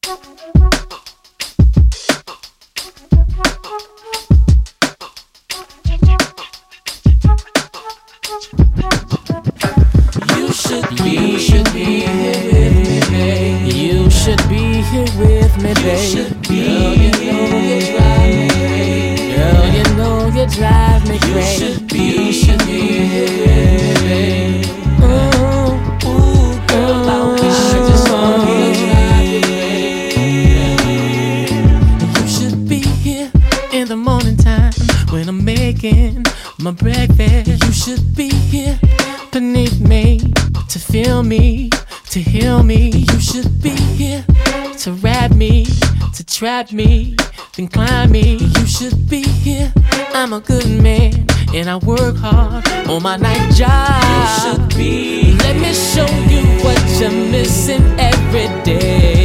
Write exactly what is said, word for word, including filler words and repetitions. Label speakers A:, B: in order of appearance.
A: You should be, should be here with me, babe. You should be here with me, babe. You should be, girl, you know you drive me crazy. Girl, you know you drive me crazy. You should be, should be here with me, babe. Ooh, ooh, girl, I just wanna drive you crazy. You should be here in the morning time when I'm making my breakfast. You should be here beneath me to feel me, to heal me. You should be here to wrap me, to trap me, then climb me. You should be here. I'm a good man and I work hard on my night job. You should be. Let me show you what you're missing every day.